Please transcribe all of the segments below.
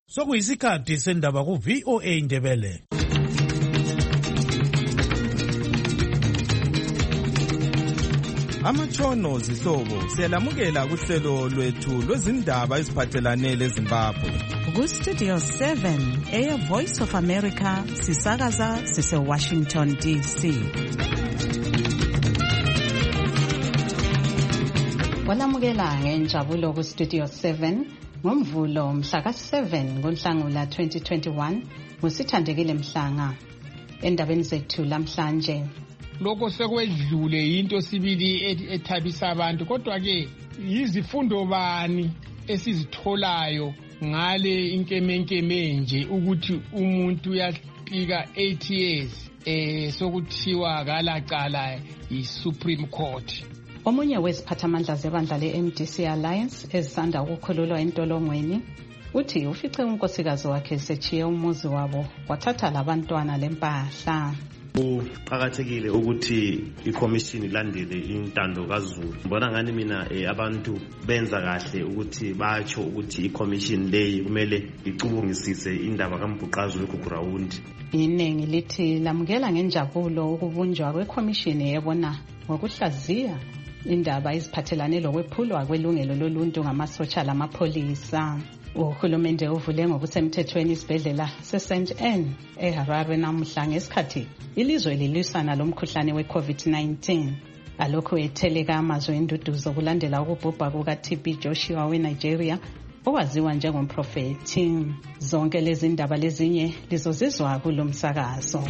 Sokuyisikhathi sendaba ku VOA Indebele. Amatshono zihlobo siyalamukela kuhlelo lwethu lwezindaba eziphathelane leZimbabwe. Ku Studio 7 Air Voice of America sisakaza sise Washington DC. Walamukela ngenjabulo ku Studio 7 ngomvulo mhla ka-7 ngoNhlangula 2021 ngusithandekile Mhlanga. Endabeni zethu lamhlanje, lokho sekwedlule into sibili ethabisa abantu, kodwa ke yizifundo bani esizitholayo ngale inkemenkeme nje ukuthi umuntu uyafika 8 years sokuthiwa akalacala yi-Supreme Court. Omunye weziphathamandla zebandla le-MDC Alliance ezisanda ukukhululwa entolongweni uthi ufice unkosikazi wakhe sechiye umuzi wabo wathatha labantwana lempahla. Kuqakathekile ukuthi iCommission ilandele intando kaZulu. Ngibona ngani mina abantu benza kahle ukuthi batsho ukuthi iCommission leyi kumele icubungisise indaba kaMbhuqazwe eGugurawundi. Iningi lithi lamukela ngenjabulo ukubunjwa kweCommission yebona ngokuhlaziya indaba eziphathelane lokwephulwa kwelungelo loluntu ngamasotsha lamapholisa. Uhulumende uvule ngokusemthethweni isibhedlela seSt Anne eHarare namuhla ngesikhathi ilizwe lilwisana lomkhuhlane we-COVID-19. Alokhu etheleka amazwe enduduzo kulandela ukubhubha kuka-TB Joshua weNigeria owaziwa njengomprofethi. Zonke lezi ndaba lezinye lizozizwa kulo msakazo.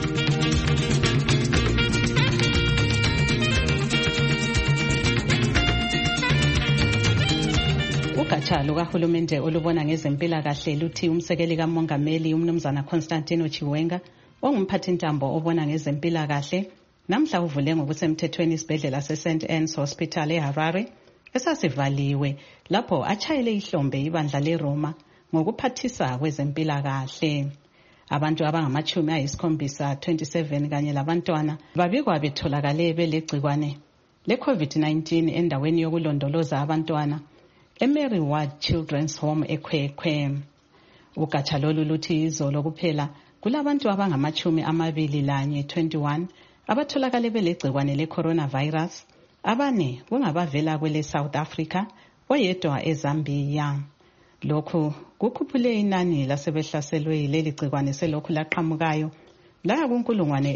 Ugatsha lukahulumende olubona ngezempilakahle luthi umsekeli kamongameli umnumzana Constantino Chiwenga ongumphathintambo obona ngezempilakahle namhla uvule ngokusemthethweni isibhedlela seSt Anne's Hospital eHarare esasivaliwe lapho achayele ihlombe ibandla leRoma ngokuphathisa kwezempilakahle. Abantu abangama-27 kanye labantwana babikwa betholakale belegcikwane le-COVID-19 endaweni yokulondoloza abantwana eMary Ward Children's Home eKwekwe. Ugatsha lolu luthi izolo kuphela kulabantu abangama-21 abatholakale belegcikwane le-coronavirus, abane kungabavela kwele South Africa, oyedwa eZambia. Lokhu kukhuphule inani lasebehlaselwe leli gcikwane selokhu laqhamukayo laya kunkulungwane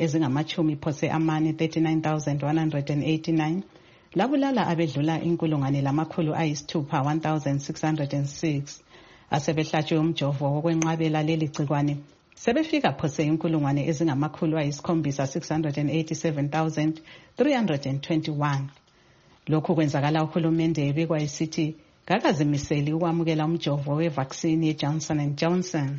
ezingama-39,189 labulala abedlula inkulungwane lamakhulu ayisithupha 1,606 asebehlatshwe umjovo wokwenqabela leli gcikwane sebefika phose inkulungwane ezingamakhulu ayisikhombisa 687,321. Lokhu kwenzakala uhulumende ebikwa isithi kakazimiseli ukwamukela umjovo wevaccine ye-Johnson & Johnson.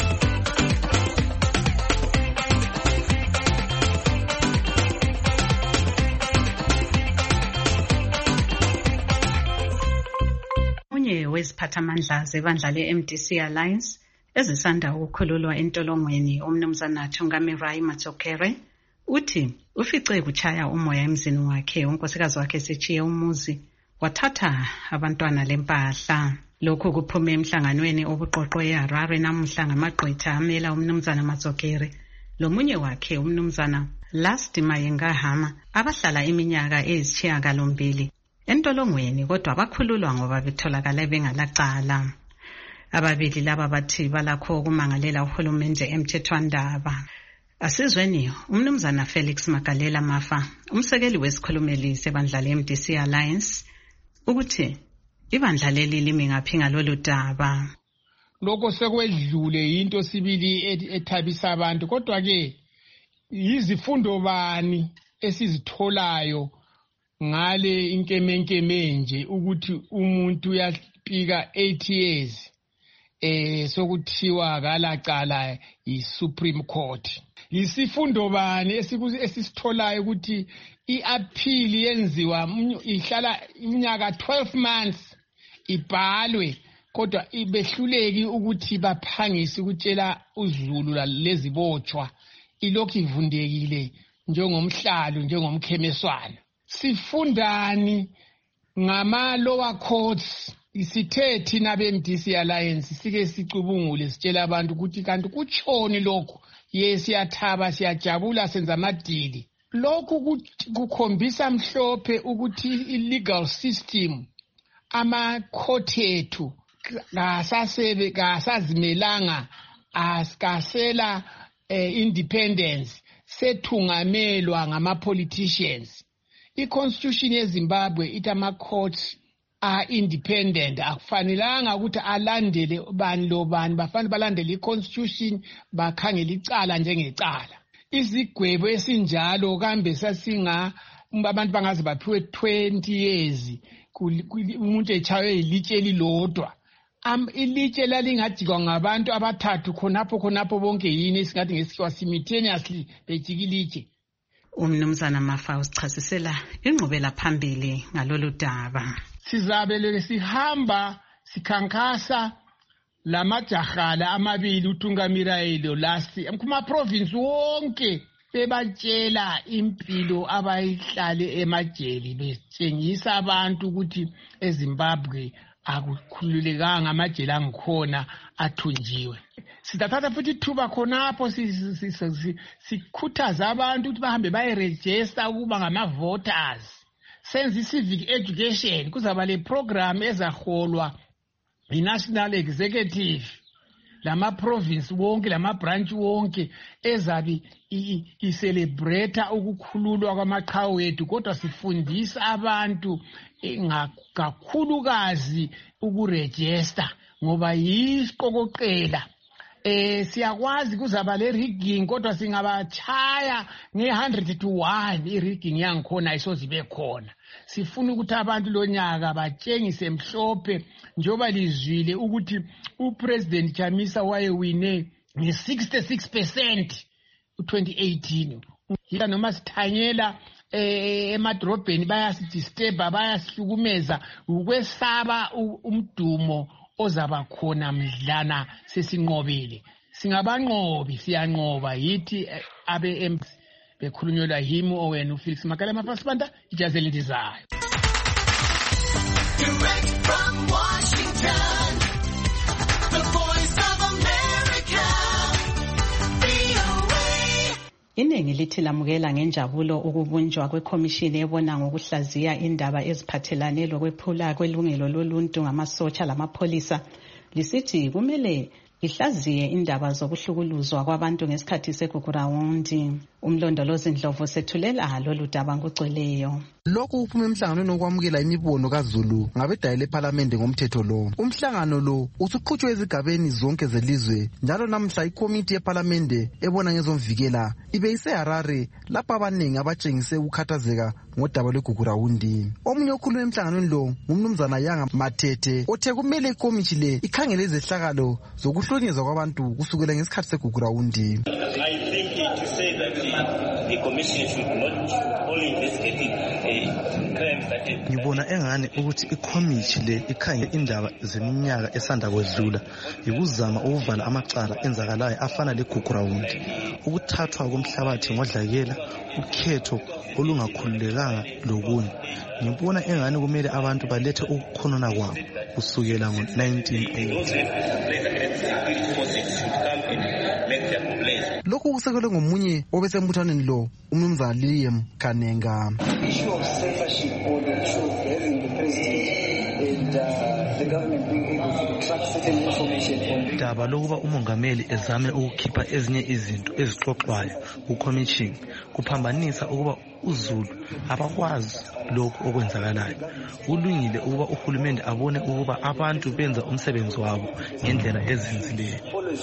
Weziphathamandla zebandla le-MDC Alliance ezisanda ukukhululwa entolongweni umnumzana Thungamirai Matsokere uthi ufice kuchaya umoya emzini wakhe unkosikazi wakhe sechiye umuzi wathatha abantwana lempahla. Lokhu kuphume emhlanganweni obuqoqwe eHarare namuhla ngamagqwetha amela umnumzana Matsokere lomunye wakhe umnumzana Lasti Mayengahama abahlala iminyaka eyisishiyagalombili entolongweni kodwa bakhululwa ngoba betholakala bengalacala. Ababili laba bathi balakho ukumangalela uhulumende emthethwandaba. Asizweni umnumzana Felix Magalela Mafa, umsekeli wesikhulumeli sebandla le-MDC Alliance, ukuthi ibandla leli limi ngaphi ngalolu daba. Lokho sekwedlule into sibili ethabisa abantu, kodwa ke yizifundo bani esizitholayo ngale inkemenkeme nje ukuthi umuntu uyafika 8 years sokuthiwa akalacala yi-Supreme Court. Yisifundo bani esisitholayo ukuthi i-appeal yenziwa ihlala iminyaka 12 months ibhalwe kodwa ibehluleki ukuthi baphangise ukutshela uZulu lezibotshwa ilokhu ivundekile njengomhlalo njengomkhemeswana. Sifundani ngama lower courts Isithe thina be-MDC Alliance sike sicubungule sitshela abantu ukuthi kanti kutshoni lokho. Siyathaba siyajabula senza amadili. Lokhu kukhombisa mhlophe ukuthi i-legal system ama-court ethu kasazimelanga asikasela independence sethungamelwa ngama-politicians. I-constitution yeZimbabwe ithi ama-courts are independent. Akufanelanga ukuthi alandele bani lobani, bafanele balandele i-constitution bakhangele icala njengecala. Izigwebo esinjalo kambe abantu bangaze baphiwe 20 years umuntu echaywe ilitshe elilodwa. Ilitshe lalingajikwa ngabantu abathathu khonapho bonke yini esingathi ngesikhiwa simultaneously bejika ilitshe. Umnumzana Mafa usichasisela ingqubela phambili ngalolu daba. Sizabe sihamba sikhankasa lamajahala amabili uTungamirayelo kuma province wonke bebatshela impilo abayihlale emajeli betshengisa abantu ukuthi eZimbabwe akukhululekanga amajeli angikhona athunjiwe. Sitathatha futhi ithuba khonapho sikhuthaza abantu ukuthi bahambe bayeregister ukuba ngama-voters. Senze civic education kuzaba le program ezaholwa i-National Executive lama-province wonke lama-branch wonke ezabe i-celebrate ukukhululwa kwamaqhawe wethu, kodwa sifundisa abantu kakhulukazi ukurejista ngoba yisiqokoqela. Siyakwazi kuzaba le rigging kodwa singabatshaya nge-100 to 1 i-rigging yangikhona isozibe khona. Sifuna ukuthi abantu lonyaka batshengise mhlophe njoba lizwile ukuthi uPresident Chamisa wayewine nge-66% u-2018. Yila noma sithanyela emadrobheni bayasidisturba bayasihlukumeza ukwesaba umdumo ozaba khona mdlana sesinqobile. Singabanqobi siyanqoba yithi abe-MC bekhulunyelwa yimi owena uFelix Makala Mapasibanda ijazi elindizayo. Direct from Washington, the voice of America, VOA. Iningi lithi lamukela ngenjabulo ukubunjwa kwekhomishini ebona ngokuhlaziya indaba eziphathelane lokwephula kwelungelo loluntu ngamasotsha lamapholisa. Lisithi kumele ihlaziye indaba zokuhlukuluzwa kwabantu ngesikhathi segugurawundi. Umlondolozi Ndlovu sethulela lolu daba ngogcweleyo. Lokhu uphume emhlanganweni wokwamukela imibono kaZulu ngabedayile eParliament ngomthetho lo. Umhlangano lo usuqhutshwe ezigabeni zonke zelizwe, njalo namhla ikomiti yeParliament ebona ngezomvikela ibe iseHarare lapho abaningi abatshengise ukukhathazeka ngodaba lwegugurawundi. Omunye okhulume emhlanganweni lo ngumnumzana Yanga Matete othe kumele ikomiti le ikhangele izehlakalo zokuhlonyezwa kwabantu kusukela ngesikhathi segugurawundi. The commission should not only investigate crimes that ngibona engane ukuthi ikomiti le ikhangele indaba zeminyaka esanda kwedlula ikuzama ukuvala amacala enzakalayo afana legugurawundi, ukuthathwa komhlabathi ngodlakela, ukhetho olungakhululekanga lokunye. Ngibona engane kumele abantu balethe ukukhonona kwabo kusukela ngo-1980. Lokhu kusekelwe ngomunye obesembuthaneni lo umnumzana Liam Kanenga. Issue of censorship or the issue of having the president and the government being able to track certain information from daba lokuba umongameli ezame ukukhipha ezinye izinto ezixoxwayo kucommission kuphambanisa ukuba uZulu abakwazi lokho okwenzakalayo. Kulungile ukuba uhulumende abone ukuba abantu benza umsebenzi wabo ngendlela ezinzileyo.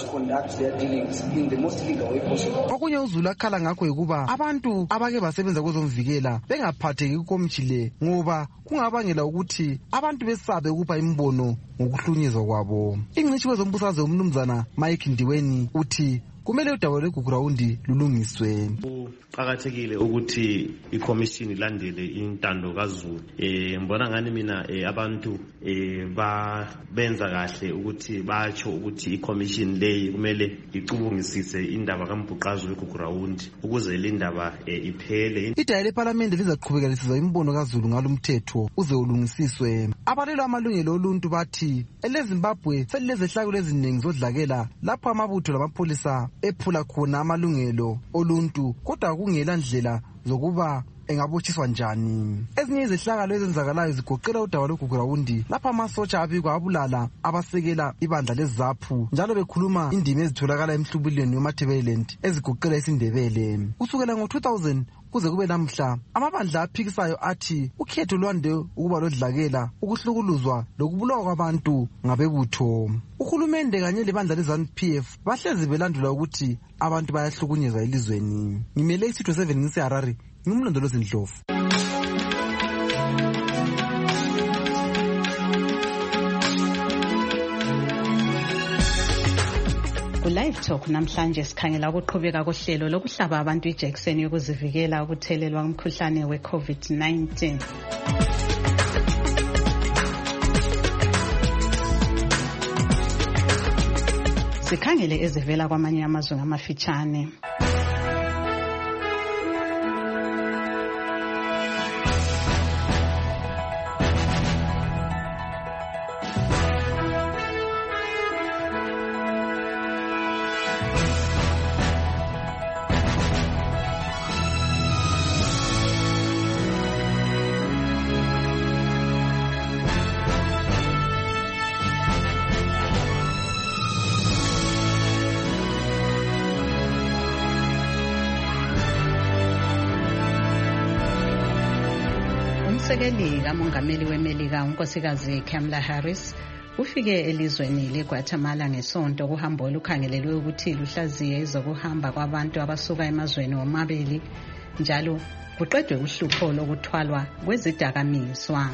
Okunye uZulu akhala ngakho ukuba abantu abake basebenza kwezomvikela bengaphatheki kukomiti le ngoba kungabangela ukuthi abantu besabe ukupha imbono ngokuhlunyezwa kwabo. Ingcitshi wezombusazwe umnumzana Mike Ndiweni uthi kumele udaba lwegugurawundi lulungiswe. Kuqakathekile ukuthi iCommission ilandele intando kaZulu. Ngibona ngani mina abantu benza kahle ukuthi batsho ukuthi iCommission leyi kumele icubungisise indaba kaMbhuqazwe wegugurawundi ukuze le ndaba iphele. Idaya leParlamente lizaqhubeka lisizwa imbono kaZulu ngalomthetho uze ulungisiswe. Abalelo amalungelo oluntu bathi eleZimbabwe selilezehlakalo eziningi zodlakela lapho amabutho lamapholisa ephula khona amalungelo oluntu kodwa kungela ndlela zokuba engabotshiswa njani. Ezinye izehlakalo ezenzakalayo zigoqela udaba lwegugurawundi lapha amasotsha abikwa abulala abasekela ibandla leZAPU njalo bekhuluma indima ezitholakala emhlubulweni weMatabeleland ezigoqela isiNdebele. Kusukela ngo-2000 kuze kube namhla amabandla aphikisayo athi ukhetho lwande ukuba lodlakela ukuhlukuluzwa lokubulawa kwabantu ngabebutho. Uhulumende kanye lebandla leZANU-PF bahlezi belandula ukuthi abantu bayahlukunyezwa elizweni. Ngimele isitho 7 ngiseHarare, ngimlondolozi Ndlovu. Live Talk namhlanje sikhangela ukuqhubeka kohlelo lokuhlaba abantu ijekiseni yokuzivikela ukuthelelwa umkhuhlane we-COVID-19. Sikhangele ezivela kwamanye amazwe amafitshane. Umsekeli kamongameli weMelika unkosikazi Kamala Harris ufike elizweni leGuatemala ngesonto kuhambo olukhangelelwe ukuthi luhlaziye izokuhamba kwabantu abasuka emazweni womabili njalo kuqedwe uhlupho lokuthwalwa kwezidakamizwa.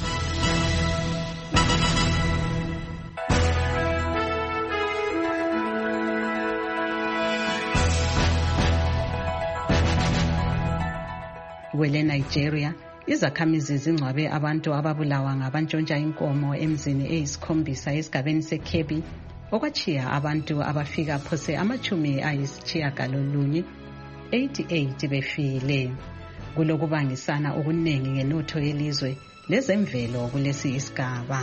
Kwele Nigeria izakhamizi zingcwabe abantu ababulawa ngabantshontsha inkomo emzini eyisikhombisa esigabeni seKebbi okwachiya abantu abafika phose 88 befile. Kulokubangisana okuningi ngenotho yelizwe lezemvelo kulesi isigaba.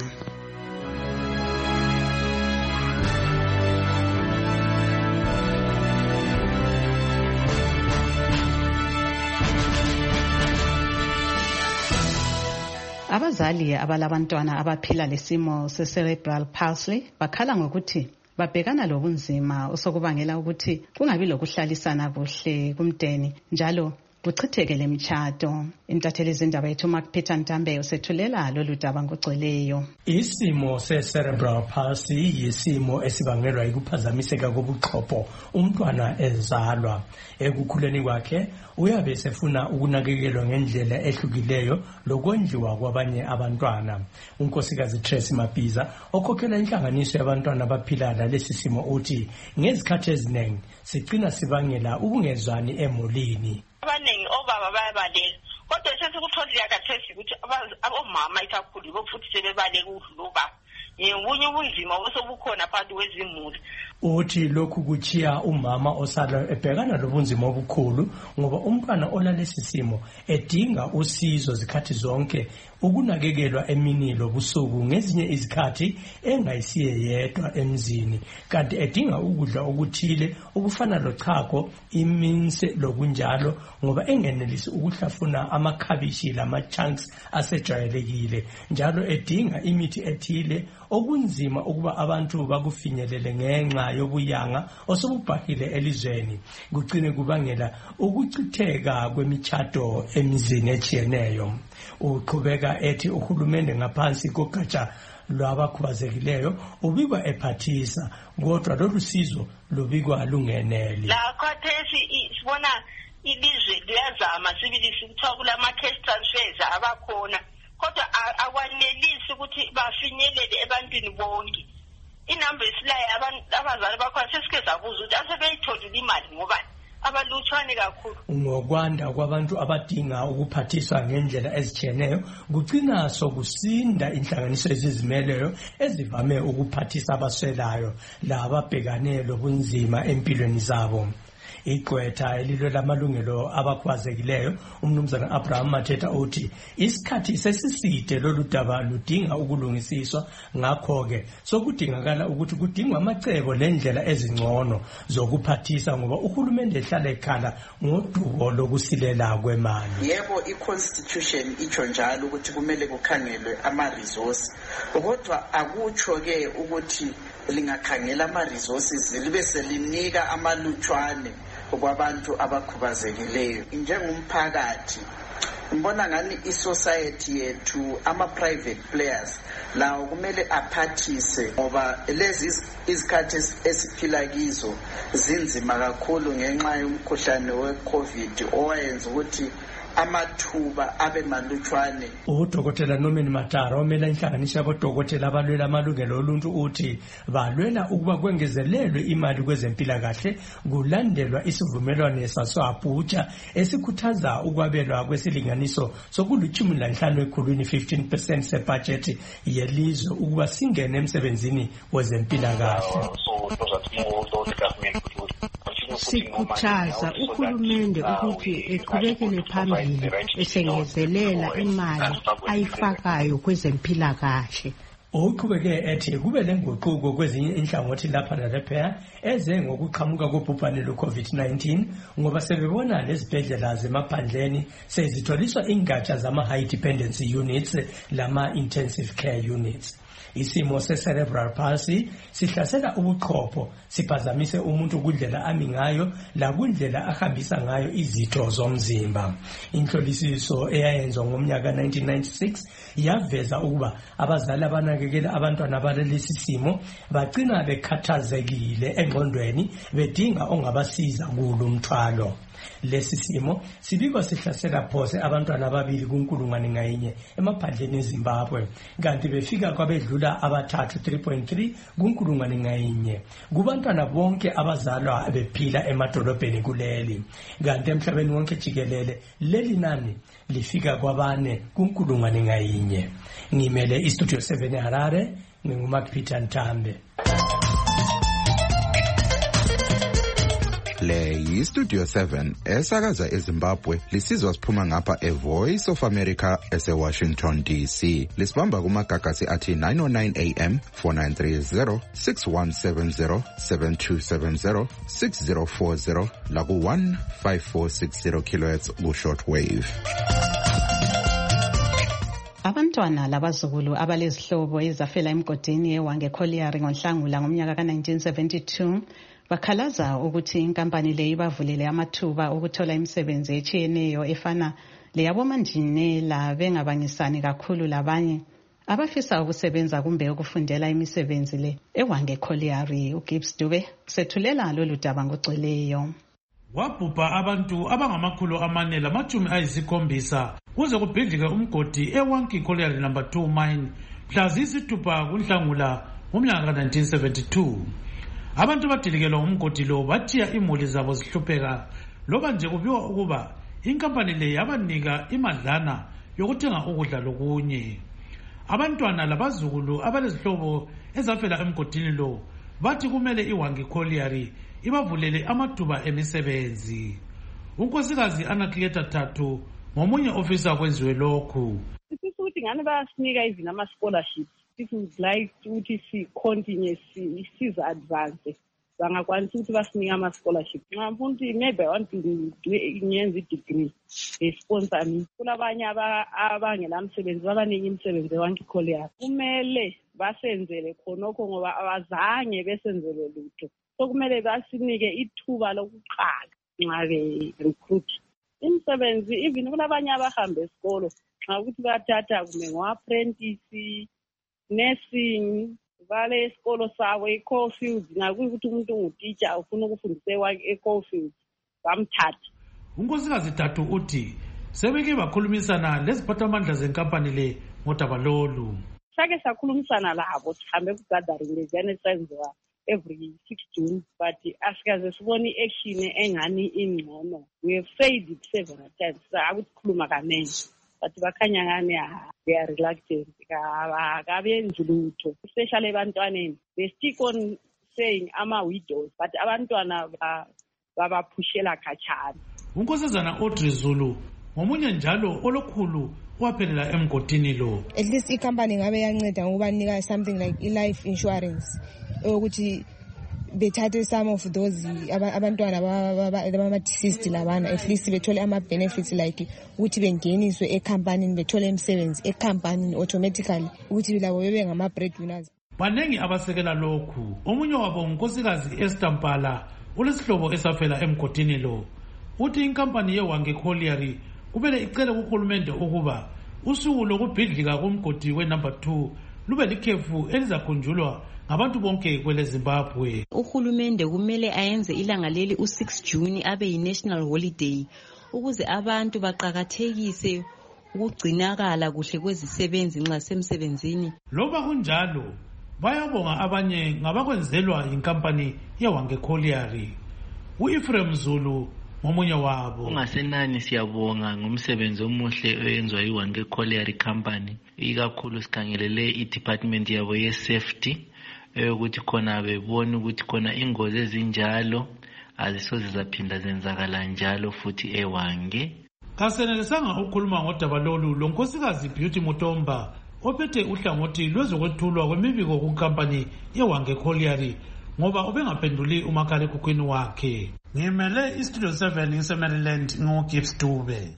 Abazali abalabantwana abaphila lesimo se-cerebral palsy bakhala ngokuthi babhekana lobunzima osokubangela ukuthi kungabi lokuhlalisana kuhle kumdeni njalo kuchitheke lemitshato. Intatheli zindaba yethu Mark Peter Ntambe usethulela lolu daba ngogcweleyo. Isimo se-cerebral palsy yisimo esibangelwa yikuphazamiseka kobuchopho umntwana ezalwa. Ekukhuleni kwakhe uyabe esefuna ukunakekelwa ngendlela ehlukileyo lokwenziwa kwabanye abantwana. Unkosikazi Tracy Mapiza okhokhela inhlanganiso yabantwana abaphila nalesi simo uthi ngezikhathi eziningi sigcina sibangela ukungezwani emulini. Abaningi obaba bayabalela kodwa sesikutholile akathesi ukuthi abomama ikakhulu bo futhi sebebaleka udluba unye ubunzima obusobukhona phakathi kwezimuli. Uthi lokhu kuchiya umama osala ebhekana lobunzima obukhulu ngoba umntwana olalesi simo edinga usizo zikhathi zonke ukunakekelwa emini lobusuku ngezinye izikhathi engayisiye yedwa emzini kanti edinga ukudla okuthile okufana lochago iminse lokunjalo ngoba engenelisi ukuhlafuna amakhabishi lama-chunks asejwayelekile njalo edinga imithi ethile okunzima ukuba abantu bakufinyelele ngenxa yobuyanga osobubhahile elizweni kugcine kubangela ukuchitheka kwemitshato emizini echiyeneyo. Uqhubeka ethi uhulumende ngaphansi kogatsha lwabakhubazekileyo ubikwa ephathisa kodwa lolu sizo lubikwa lungenele. La khathesi sibona ilizwe liyazama sibilisi kuthiwa kulama-cash transfers abakhona kodwa akwanelisi ukuthi bafinyelele ebantwini bonke. inamba esilayo abazali bakhona sesike sabuza ukuthi asebeyitholile imali ngoba abalutshwane kakhulu. Ngokwanda kwabantu abadinga ukuphathiswa ngendlela ezitshiyeneyo kugcina sokusinda inhlanganiso ezizimeleyo ezivame ukuphathisa abaswelayo lababhekane lobunzima empilweni zabo. Igqwetha elilwela amalungelo abakhubazekileyo umnumzana Abraham Mathetha uthi isikhathi sesiside lolu daba ludinga ukulungisiswa, ngakho-ke sokudingakala ukuthi kudingwa amacebo nendlela ezingcono zokuphathisa ngoba uhulumende ehlala ekhala ngodubo lokusilela kwemali. Yebo, i-constitution itsho njalo ukuthi kumele kukhangelwe ama-resource, kodwa akutsho-ke ukuthi lingakhangela ama-resources libe selinika amalutshwane kwabantu abakhubazekileyo. Njengomphakathi ngibona ngani i-society yethu ama-private players lawo kumele aphathise ngoba lezi izikhathi esiphila kizo zinzima kakhulu ngenxa yomkhuhlane we-COVID owayenza ukuthi amathuba abe malutshwane. Udokotela Norman Matara omela inhlanganiso yabodokotela abalwela amalungelo oluntu uthi balwela ukuba kwengezelelwe imali kwezempilakahle kulandelwa isivumelwano sase-Abuja esikhuthaza ukwabelwa kwesilinganiso sokulu-15 ekhulwini 15% sebhajethi yelizwe ukuba singene emsebenzini wezempilakahle. Sikhuthaza uhulumende ukuthi eqhubekele phambili esengezelela imali ayifakayo kwezempilakahle. Uqhubeke ethi kube lenguquko kwezinye inhlangothi lapha nalephaya eze ngokuqhamuka kobhubhane lwe-COVID-19 ngoba sebebona lezibhedlela zemaphandleni sezitholiswa ingatsha zama-high dependency units lama-intensive care units. Isimo se-cerebral palsy sihlasela ubuchopho siphazamise umuntu kundlela ami ngayo lakundlela ahambisa ngayo izitho zomzimba. Inhlolisiso eyayenzwa ngomnyaka 1996 yaveza ukuba abazali abanakekela abantwana balesi simo bagcina bekhathazekile engqondweni bedinga ongabasiza kulo mthwalo. Lesi simo sibikwa sihlasela phose abantwana ababili kunkulungwane ngayinye emaphandleni eZimbabwe kanti befika kwabedlula abathathu 3.3 kunkulungwane ngayinye kubantwana bonke abazalwa bephila emadolobheni kuleli, kanti emhlabeni wonke jikelele leli nani lifika kwabane kunkulungwane ngayinye. Ngimele iStudio 7 eHarare, nginguMark Peter Ntambe. Le yiStudio 7 esakaza eZimbabwe lisizwa siphuma ngapha eVoice of America eseWashington DC. Lisibamba kumagagasi athi 909 AM 4930 6170 7270 6040 laku 15460 kHz ku shortwave. Abantwana labazukulu abalezihlobo ezafela emgodini eWange Colliery ngoNhlangula ngomnyaka ka1972 bakhalaza ukuthi inkampani le ibavulele amathuba okuthola imisebenzi etshiyeneyo efana leyabomanjinela bengabangisani kakhulu labanye abafisa ukusebenza kumbe ukufundela imisebenzi le eWange Colliery. uGibbs Dube sethulela lolu daba ngogcweleyo. Wabhubha abantu abangama470 kuze kubhidlike umgodi eWange Colliery number 2 mine mhla ziyisithupha kuNhlangula ngomnyaka ka1972. Abantu badilikelwa umgodi lo bathiya imuli zabo zihlupheka loba nje kubiwa ukuba inkampani le yabanika imadlana yokuthenga ukudla lokunye. Abantwana labazukulu abalezihlobo ezafela emgodini lo bathi kumele iWange Colliery ibavulele amathuba emisebenzi. Unkosikazi Anacleta Thato ngomunye ofisa kwenziwe lokhu. Ukuthi ngani bayasinika even ama-scholarships. If we would like to continue advance, bangakwanisa ukuthi basinika ama-scholarship. Ngifuna ukuthi maybe I want to ngenza i-degree sponsor me. Kulabanye abangela msebenzi abaningi imisebenzi eWange Colliery kumele basenzele khonokho ngoba abazange besenzele lutho. So kumele basinike ithuba lokuqala nxa be-recruit imisebenzi. Even kulabanye abahamba esikolo nxa ukuthi bathatha kumbe ngo-apprentice nursing vale esikolo sabo eCoalfields ngakuthi umuntu ungutitsha ufuna ukufundisa eCoalfields bamthatha. Unkosikazi Thato uthi sebeke bakhulumisana leziphathamandla zenkampani le ngodaba lolu. sake sakhulumisana labo sihambe ku-gathering leziyana esenziwa every 6 June, but asikaze sibone i-action engani ingcono. We have said it several times. Akukhuluma kanengi. But bakhanya ngani they are reluctant. Akabenzi lutho. Especially ebantwaneni. They stick on saying ama-widows, but abantwana babaphushela khatshana. uNkosazana Audrey Zulu ngomunye njalo olokhulu waphelela emgodini lo. At least i-company ngabe yanceda ngokubanika something like i-life insurance ukuthi bethathe some of those abantwana abama-deceased labana at least bethole ama-benefits like ukuthi bengeniswe ekhampanini bethole imisebenzi ekhampanini automatically ukuthi labo bebe ngama-breadwinners. Banengi abasekela lokhu. Omunye wabo unkosikazi Esther Mpala ulesihlobo esafela emgodini lo. Uthi inkampani yeWange Colliery kumele icele kuhulumende ukuba usuku lokubhidlika komgodi we-number 2 lube likhefu elizakhunjulwa ngabantu bonke kwele Zimbabwe. Uhulumende kumele ayenze ilanga leli u-6 June abe yi-national holiday ukuze abantu baqakathekise ukugcinakala kuhle kwezisebenzi nxa semsebenzini. Loba kunjalo bayabonga abanye ngabakwenzelwa inkampani yeWange Colliery. U-Ephraim Zulu ngomunye wabo. Ungasenani siyabonga ngomsebenzi omuhle oyenzwa yiWange Colliery Company, ikakhulu sikhangelele i-department yabo ye-safety ukuthi khona bebona ukuthi khona ingozi ezinjalo azisoze zaphinda zenzakala njalo futhi eWange. Kasenelisanga ukukhuluma ngodaba lolu lonkosikazi Beauty Mutomba ophethe uhlangothi lwezokwethulwa kwemibiko kunkampani yeWange Colliery ngoba ubengaphenduli umakhalekhukhwini wakhe. Ngimele iStudio 7 ngiseMaryland ngoGibbs Dube.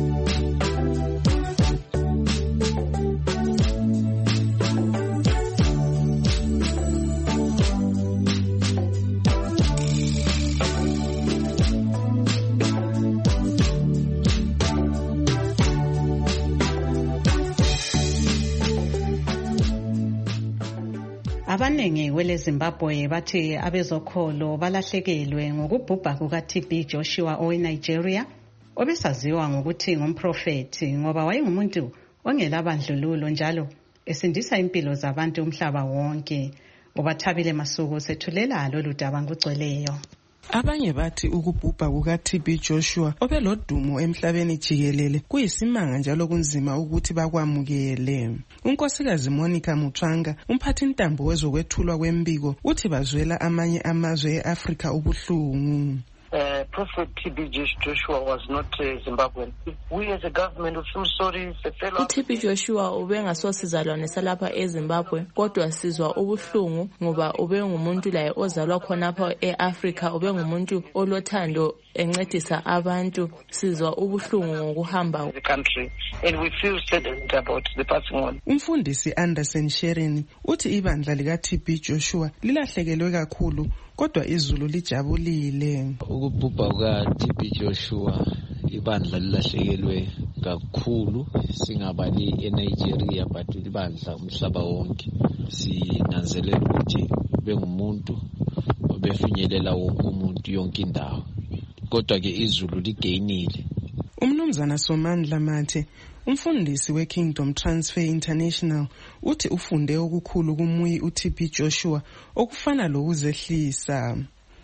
Abanengi kwele Zimbabwe bathi abezokholo balahlekelwe ngokubhubha kuka-TB Joshua oweNigeria obesaziwa ngokuthi ngumprofethi ngoba wayengumuntu ongelabandlululo njalo esindisa impilo zabantu umhlaba wonke. Ubathabile Masuku sethulela lolu daba ngugcweleyo. Abanye bathi ukubhubha kuka-TB Joshua obelodumo emhlabeni jikelele kuyisimanga njalo kunzima ukuthi bakwamukele. Unkosikazi Monica Mutswanga, umphathi ntambo wezokwethulwa kwembiko, uthi bazwela amanye amazwe eAfrika ubuhlungu. Prophet TB Joshua was not Zimbabwean. We as a government of some sorry TB Joshua ubengasosizalwane salapha eZimbabwe kodwa sizwa ubuhlungu ngoba ubengumuntu laye ozalwa khonapha eAfrika, ubengumuntu olothando encedisa abantu. Sizwa ubuhlungu ngokuhamba the country and we feel saddened about the passing on. Umfundisi Anderson Sherin uthi ibandla lika TB Joshua lilahlekelwe kakhulu kodwa izulu lijabulile. Ukubhubha kuka-TB Joshua ibandla lilahlekelwe kakhulu, singabali eNigeria but ibandla umhlaba wonke. Sinanzelela ukuthi bengumuntu obefinyelela wonke umuntu yonke indawo, kodwa ke izulu ligeyinile. Umnumzana Somandla Mathe, umfundisi weKingdom Transfer International, uthi ufunde okukhulu kumuyi uTB Joshua okufana lokuzehlisa.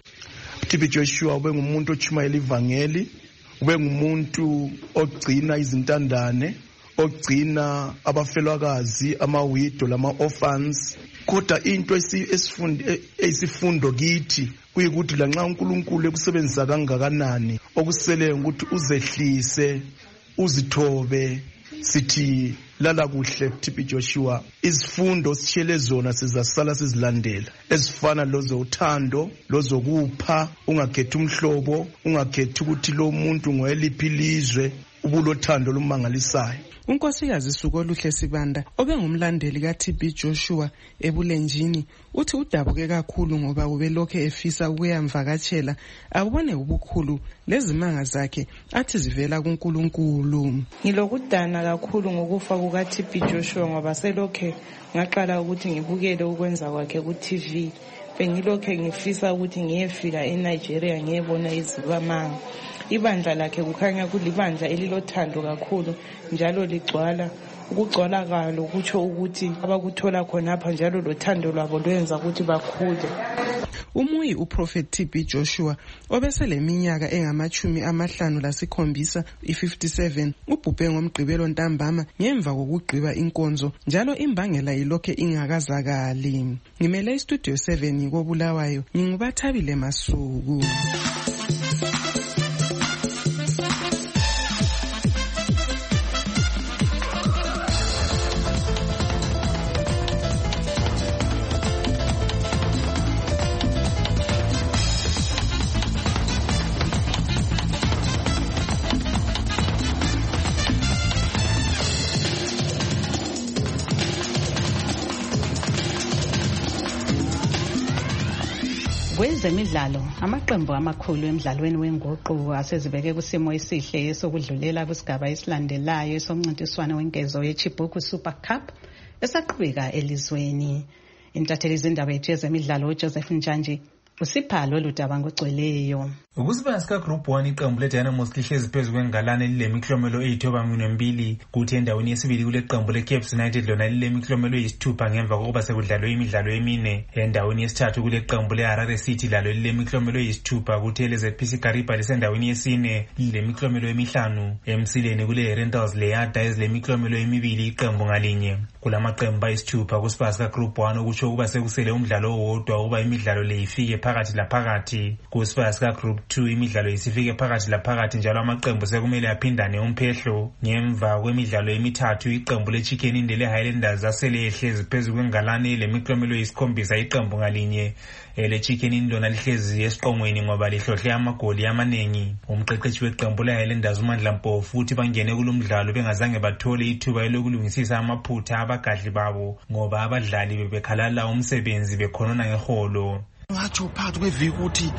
uTB Joshua ubengumuntu ochumayela ivangeli, ubengumuntu ogcina izintandane, ogcina abafelwakazi, amawido lama-orphans. Kodwa into esifundo kithi kuyikuthi lanxa uNkulunkulu ekusebenzisa kangakanani okusele ukuthi uzehlise, uzithobe, sithi lala kuhle TB Joshua. Izifundo sishele zona sizasala sizilandela ezifana lozothando, lozokupha, ungakhethi umhlobo, ungakhethi ukuthi lo muntu ngoyeliphi ilizwe, ubulothando lumangalisayo. Unkosikazi Sukoluhle Sibanda obengumlandeli kaTB Joshua ebulenjini uthi udabuke kakhulu ngoba ubelokhe efisa ukuyamvakatshela abone ubukhulu lezimanga zakhe athi zivela kuNkulunkulu. Ngilokudana kakhulu ngokufa kukaTB Joshua ngoba selokhe ngaqala ukuthi ngibukele ukwenza kwakhe ku-TV. Bengilokhe ngifisa ukuthi ngiyefika eNigeria ngiyebona izibamanga. Ibandla lakhe kukhanya kulibandla elilothando kakhulu njalo ligcwala ukugcolakalo kutsho ukuthi abakuthola khonapha njalo lothando lwabo lwenza ukuthi bakhule. Umuyi uProphet TB Joshua obeseleminyaka engama-57 i-57 ubhubhe ngomgqibelo ntambama ngemva kokugqiba inkonzo njalo imbangela ilokhe ingakazakali. Ngimele istudio 7 koBulawayo ngingubathabile Masuku. Kwezemidlalo, amaqembu amakhulu emidlalweni wenguqu asezibeke kusimo esihle sokudlulela kusigaba esilandelayo esomncintiswano wenkezo yeChibuku Super Cup esaqhubeka elizweni. Intatheli zindaba yethu yezemidlalo uJoseph Njanji usipha lolu daba ngogcweleyo. Ukusibaya sika Group 1 iqembu leDynamos lihlezi phezu kwengalane lilemiklomelo eyi-92 kuthi endaweni yesibili kule qembu leCape United lona lilemiklomelo eyisithupha ngemva kokuba sekudlalwe imidlalo emine. Endaweni yesithathu kule qembu leHarare City lalo lilemiklomelo eyisithupha kuthi eleZPC Kariba lisendaweni yesine lilemiklomelo emihlanu. Emsileni kule Rentals leYada ezilemiklomelo emibili iqembu ngalinye. Kulamaqembu ayisithupha kusibaya sika Group 1 okutsho ukuba sekusele umdlalo owodwa ukuba imidlalo le ifike phakathi laphakathi. Kusibaya sika Group 2 imidlalo isifike phakathi laphakathi njalo amaqembu sekumele aphindane umphehlo. Ngemva kwemidlalo emithathu iqembu leChicken Inn leHighlanders asele ehlezi phezu kwengalane lemiklomelo eyisikhombisa iqembu ngalinye. LeChicken Inn lona lihlezi esiqongweni ngoba lihlohle amagoli amanengi. Umqeqeshi weqembu leHighlanders uMandla Mpofu uthi bangene kulomdlalo bengazange bathole ithuba lokulungisisa amaphutha abagadli babo ngoba abadlali bebekhalala umsebenzi bekhonona ngeholo. Ngatsho phakathi kweviki ukuthi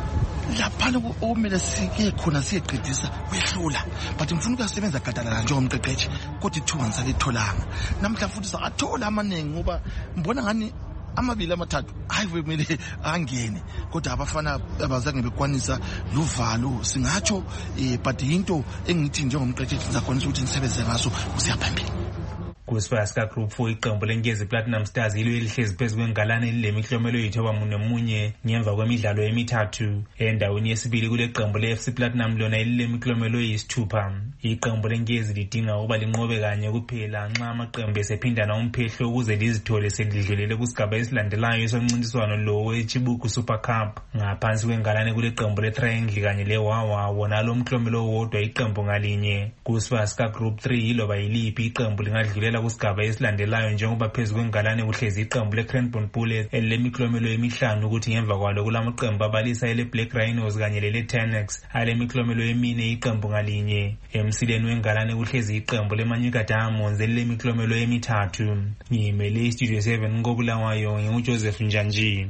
laphana okumele sike khona siyeqedisa kwehlula but ngifuna ukusebenza gadalala njengomqeqeshi kodwa ithuba ngisalitholaanga. Namhla futhi sakathola amaningi ngoba mbona ngani amabili amathathu hayi kumele angene kodwa abafana abazange bekwanisa luvalo singatsho but into engithi njengomqeqeshi ngizakwanisa ukuthi ngisebenze ngaso kusiyaphambili. Kusibaya sika Group 4 iqembu leNkezi Platinum Stars ilo elihlezi phezu kwengalane lilemiklomelo eyi-91 ngemva kwemidlalo emithathu. Endaweni yesibili kule qembu leFC Platinum lona lilemiklomelo eyisithupha. Iqembu leNkezi lidinga ukuba linqobe kanye kuphela nxa amaqembu esephindana umphehlo ukuze lizithole selidlulele kusigaba esilandelayo esomncintiswano lo weChibuku Super Cup. Ngaphansi kwengalane kule qembu leTriangle kanye leWawa wona lo mklomelo owodwa iqembu ngalinye. Kusibaya sika Group 3 iloba yiliphi iqembu lingadlulela kusigaba esilandelayo njengoba phezu kwengalane kuhlezi iqembu leCranbourne Bullets elemiklomelo emihlanu ukuthi ngemva kwalo kulamaqembu abalisa eleBlack Rhinos kanye leTanex alemiklomelo emine iqembu ngalinye. Emsileni wengalane kuhlezi iqembu leManyika Diamonds elemiklomelo emithathu. Ngimele iStudio 7 koBulawayo nginguJoseph Njanji.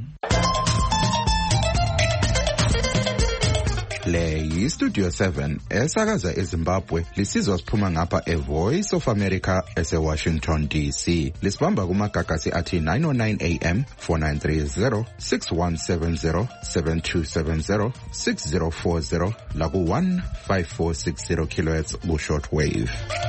Le yiStudio 7 esakaza eZimbabwe lisizwa siphuma ngapha eVoice of America eseWashington DC. Lisibamba kumagagasi athi 909 AM 4930 6170 7270 6040 laku 15460 kHz ku shortwave.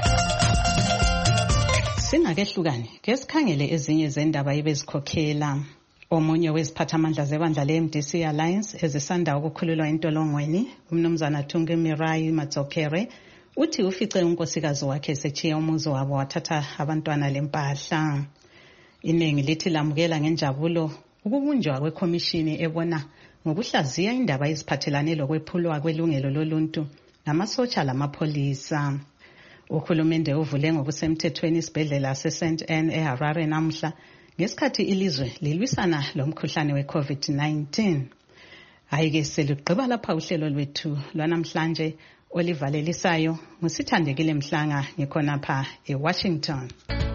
Singakehlukani ke sikhangele ezinye zendaba ebezikhokhela. Omunye weziphathamandla zebandla leMDC Alliance ezisanda ukukhululwa entolongweni umnumzana Thunge Mirai Matsokere uthi ufice unkosikazi wakhe esechiya umuzi wabo wathatha abantwana lempahla. Iningi lithi lamukela ngenjabulo ukubunjwa kwekhomishini ebona ngokuhlaziya indaba eziphathelane lokwephulwa kwelungelo loluntu namasotsha lamapholisa. Uhulumende uvule ngokusemthethweni isibhedlela seSt Anne eHarare namhla ngesikhathi ilizwe lilwisana lomkhuhlane weCovid-19. Ayike selugqiba lapha uhlelo lwethu lwanamhlanje olivalelisayo ngusithandekile Mhlanga ngikhona pha eWashington.